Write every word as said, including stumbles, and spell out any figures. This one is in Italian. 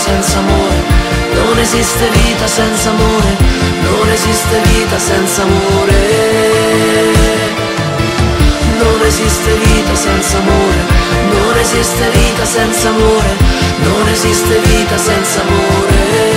senza amore, non esiste vita senza amore, non esiste vita senza amore, non esiste vita senza amore, non esiste vita senza amore, non esiste vita senza amore.